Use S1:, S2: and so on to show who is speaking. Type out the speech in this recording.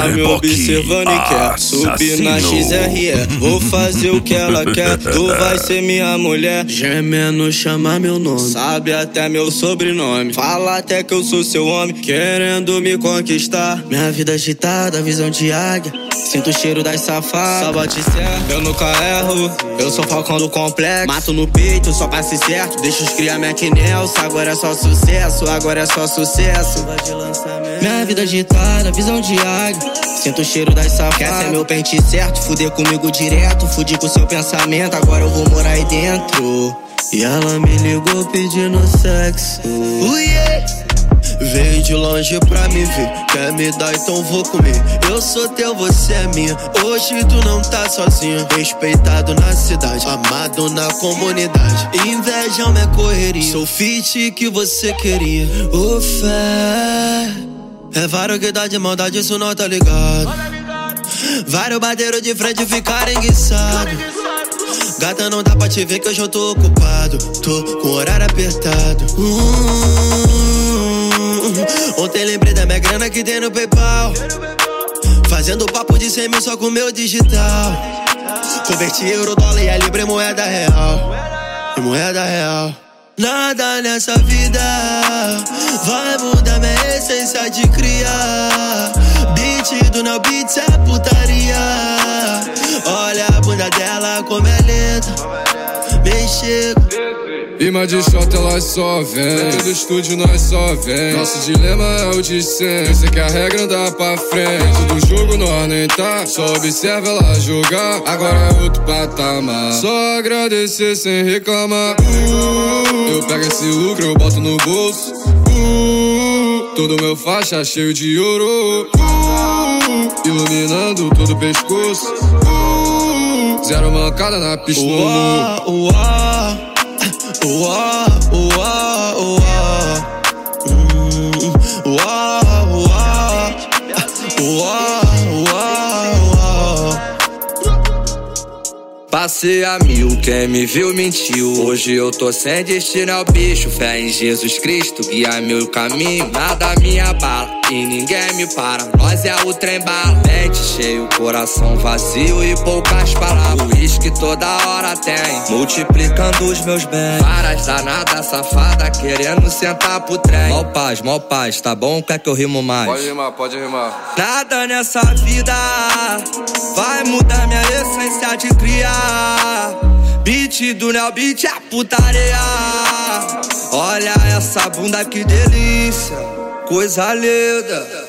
S1: Tá me observando e quer subir na XRE. Vou fazer o que ela quer, tu vai ser minha mulher. Gemendo chama meu nome, sabe até meu sobrenome. Fala até que eu sou seu homem, querendo me conquistar. Minha vida agitada, visão de águia. Sinto o cheiro das safadas, só bate certo, eu nunca erro. Eu sou falcão do complexo, mato no peito só pra ser certo. Deixa os cria Mac Nelson, agora é só sucesso, agora é só sucesso. Minha vida agitada, visão de águia. Sinto o cheiro das safadas, quer ser meu pente certo, fuder comigo direto, fudir com seu pensamento, agora eu vou morar aí dentro. E ela me ligou pedindo sexo. Veio de longe pra me ver, quer me dar, então vou comer. Eu sou teu, você é minha, hoje tu não tá sozinha. Respeitado na cidade, amado na comunidade. Inveja minha correria, sou fit que você queria. Ô fé, é vários que dá de maldade, isso não tá ligado. Vários bateiros de frente ficarem enguiçados. Gata, não dá pra te ver que hoje eu tô ocupado, tô com o horário apertado. Ontem lembrei da minha grana que tem no PayPal, fazendo papo de 100 mil só com meu digital. Converti euro, dólar e a libra em moeda real. Em moeda real. Nada nessa vida vai mudar minha essência de criar. Beat do Neo Beats é putaria. Olha a bunda dela como é lenta, bem chega.
S2: Rima de shot elas só vem, dentro do estúdio nós só vem. Nosso dilema é o de sempre, eu sei que a regra anda pra frente. Dentro do jogo nós nem tá, só observa ela jogar. Agora é outro patamar, só agradecer sem reclamar. Eu pego esse lucro, eu boto no bolso. Todo meu faixa cheio de ouro, iluminando todo o pescoço. Zero mancada na pista no morro.
S1: Passei a mil, quem me viu mentiu. Hoje eu tô sem destino ao bicho. Fé em Jesus Cristo, guia meu caminho. Nada me abala e ninguém me para. Nós é o trem bala, mente cheio, coração vazio e poucas palavras. O uísque toda hora tem, multiplicando os meus bens. Várias danadas safada querendo sentar pro trem. Mal paz, tá bom? Quer que eu rimo mais?
S2: Pode rimar.
S1: Nada nessa vida vai mudar minha essência de criar. Beat do Neo Beats é putaria. Olha essa bunda que delícia, coisa linda.